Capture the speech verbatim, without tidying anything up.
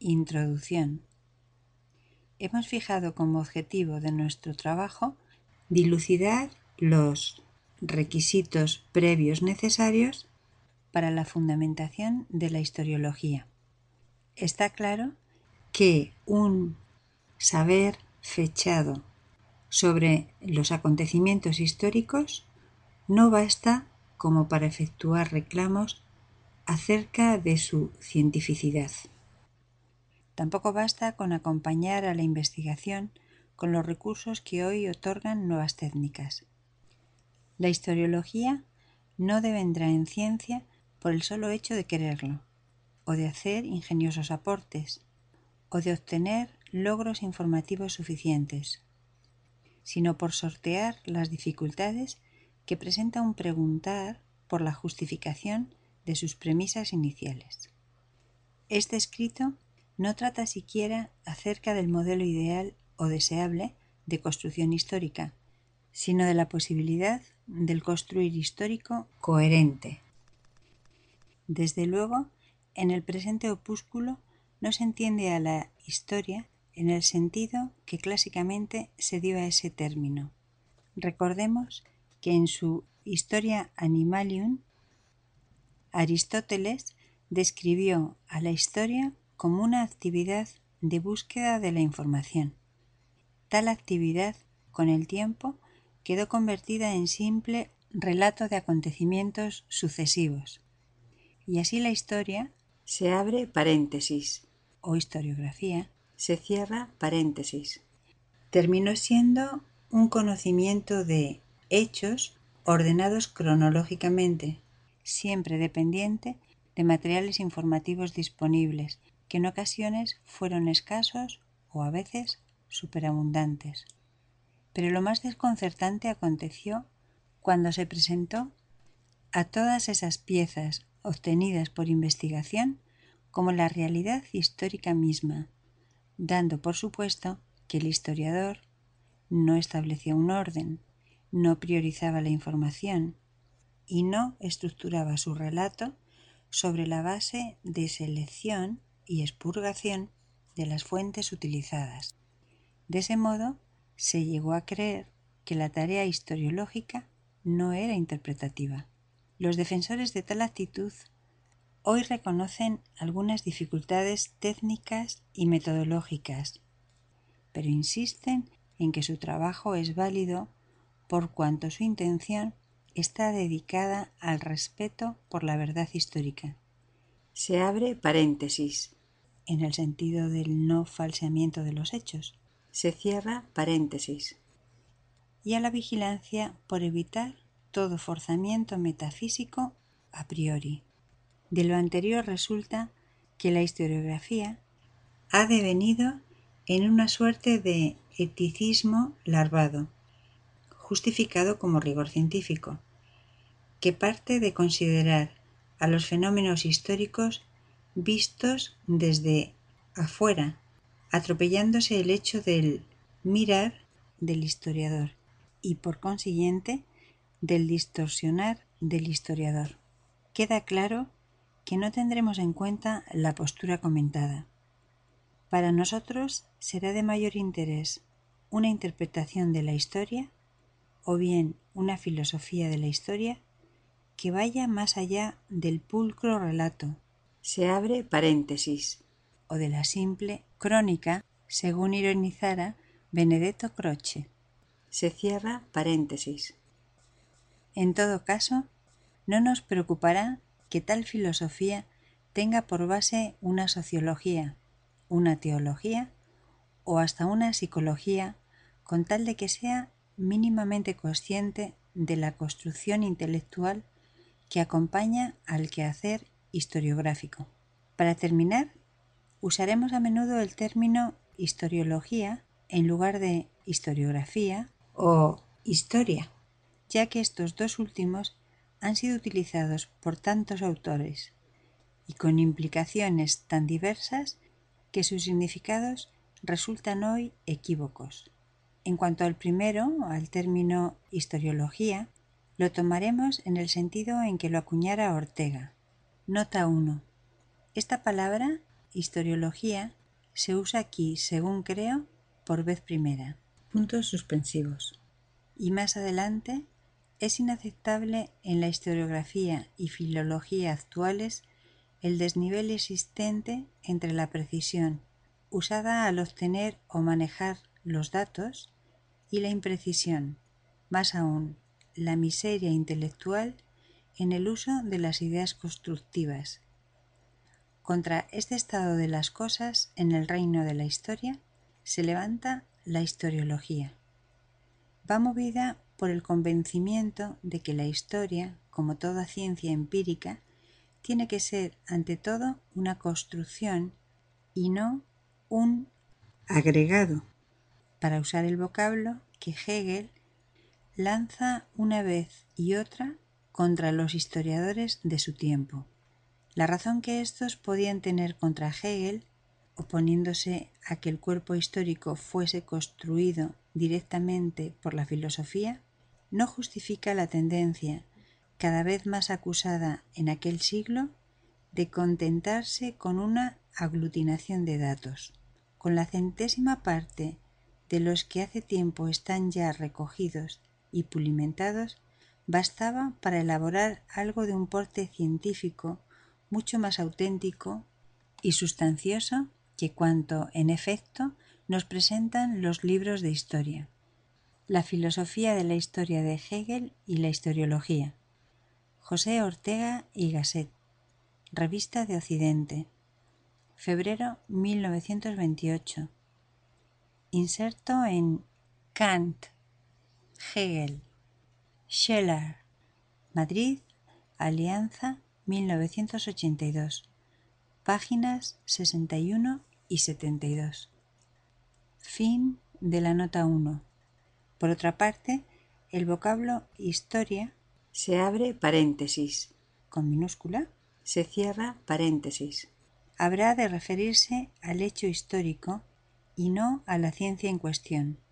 Introducción. Hemos fijado como objetivo de nuestro trabajo dilucidar los requisitos previos necesarios para la fundamentación de la historiología. Está claro que un saber fechado sobre los acontecimientos históricos no basta como para efectuar reclamos acerca de su cientificidad. Tampoco basta con acompañar a la investigación con los recursos que hoy otorgan nuevas técnicas. La historiología no devendrá en ciencia por el solo hecho de quererlo, o de hacer ingeniosos aportes, o de obtener logros informativos suficientes, sino por sortear las dificultades que presenta un preguntar por la justificación de sus premisas iniciales. Este escrito no trata siquiera acerca del modelo ideal o deseable de construcción histórica, sino de la posibilidad del construir histórico coherente. Desde luego, en el presente opúsculo no se entiende a la historia en el sentido que clásicamente se dio a ese término. Recordemos que en su Historia Animalium, Aristóteles describió a la historia como una actividad de búsqueda de la información. Tal actividad, con el tiempo, quedó convertida en simple relato de acontecimientos sucesivos. Y así la historia se abre paréntesis, o historiografía se cierra paréntesis. Terminó siendo un conocimiento de hechos ordenados cronológicamente, siempre dependiente de materiales informativos disponibles, que en ocasiones fueron escasos o a veces superabundantes. Pero lo más desconcertante aconteció cuando se presentó a todas esas piezas obtenidas por investigación como la realidad histórica misma, dando por supuesto que el historiador no establecía un orden, no priorizaba la información y no estructuraba su relato sobre la base de selección y expurgación de las fuentes utilizadas. De ese modo, se llegó a creer que la tarea historiológica no era interpretativa. Los defensores de tal actitud hoy reconocen algunas dificultades técnicas y metodológicas, pero insisten en que su trabajo es válido por cuanto su intención está dedicada al respeto por la verdad histórica. Se abre paréntesis, en el sentido del no falseamiento de los hechos. Se cierra paréntesis. Y a la vigilancia por evitar todo forzamiento metafísico a priori. De lo anterior resulta que la historiografía ha devenido en una suerte de eticismo larvado, justificado como rigor científico, que parte de considerar a los fenómenos históricos vistos desde afuera, atropellándose el hecho del mirar del historiador y, por consiguiente, del distorsionar del historiador. Queda claro que no tendremos en cuenta la postura comentada. Para nosotros será de mayor interés una interpretación de la historia o bien una filosofía de la historia que vaya más allá del pulcro relato, se abre paréntesis, o de la simple crónica, según ironizara Benedetto Croce, se cierra paréntesis. En todo caso, no nos preocupará que tal filosofía tenga por base una sociología, una teología o hasta una psicología, con tal de que sea mínimamente consciente de la construcción intelectual que acompaña al quehacer historiográfico. Para terminar, usaremos a menudo el término historiología en lugar de historiografía o historia, ya que estos dos últimos han sido utilizados por tantos autores y con implicaciones tan diversas que sus significados resultan hoy equívocos. En cuanto al primero, al término historiología, lo tomaremos en el sentido en que lo acuñara Ortega. Nota uno. Esta palabra historiología se usa aquí, según creo, por vez primera. Puntos suspensivos. Y más adelante, es inaceptable en la historiografía y filología actuales el desnivel existente entre la precisión, usada al obtener o manejar los datos, y la imprecisión, más aún, la miseria intelectual en el uso de las ideas constructivas. Contra este estado de las cosas en el reino de la historia se levanta la historiología. Va movida por el convencimiento de que la historia, como toda ciencia empírica, tiene que ser ante todo una construcción y no un agregado, para usar el vocablo que Hegel lanza una vez y otra contra los historiadores de su tiempo. La razón que éstos podían tener contra Hegel, oponiéndose a que el cuerpo histórico fuese construido directamente por la filosofía, no justifica la tendencia, cada vez más acusada en aquel siglo, de contentarse con una aglutinación de datos. Con la centésima parte de los que hace tiempo están ya recogidos y pulimentados, bastaba para elaborar algo de un porte científico mucho más auténtico y sustancioso que cuanto, en efecto, nos presentan los libros de historia. La filosofía de la historia de Hegel y la historiología. José Ortega y Gasset. Revista de Occidente. Febrero mil novecientos veintiocho. Inserto en Kant, Hegel, Scheler. Madrid, Alianza, mil novecientos ochenta y dos. Páginas sesenta y uno y setenta y dos. Fin de la nota uno. Por otra parte, el vocablo historia se abre paréntesis con minúscula, se cierra paréntesis. Habrá de referirse al hecho histórico y no a la ciencia en cuestión.